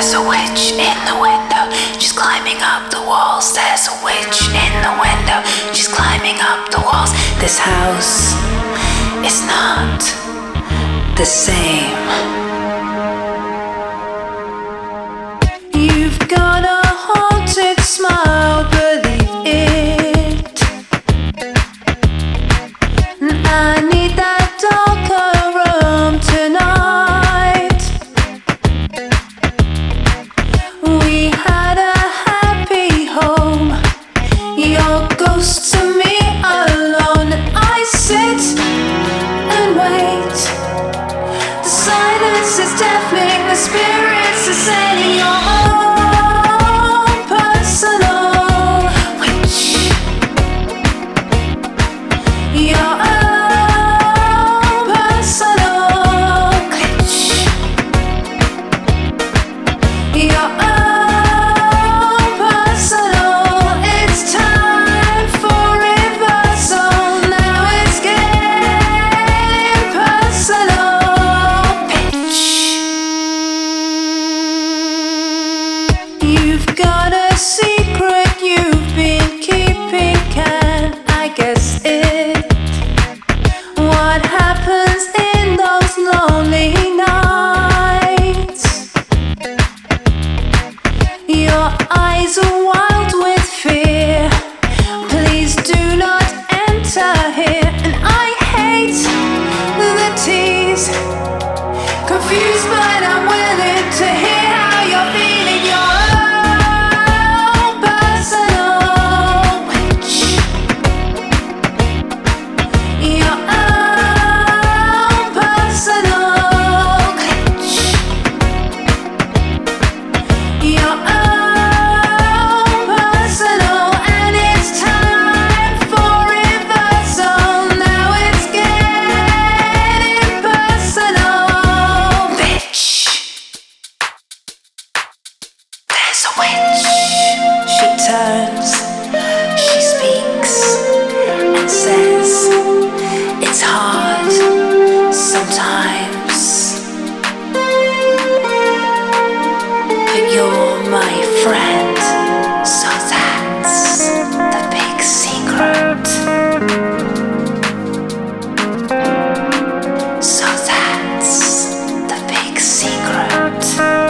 There's a witch in the window. She's climbing up the walls. There's a witch in the window. She's climbing up the walls. This house is not the same. You've got a haunted smile, believe it. I need that darker room tonight. We had a happy home. Your ghost to me alone. I sit and wait. The silence is deafening. The spirits are saying your own personal witch. Your own personal glitch. Your own personal. It's time for reversal. Now it's getting personal, bitch. You've got a secret you've been keeping, can I guess it? What happens in those lonely nights? Your eyes are wild with fear. Please do not enter here. And I hate the tease. Confused, but I'm willing to hear how you're feeling. Your own personal witch. Your own personal glitch. Your own personal, and it's time for reversal. Now it's getting personal, bitch. There's a witch. She turns, she speaks, and says, it's hard sometimes, but you're my friend, so that's the big secret. So that's the big secret.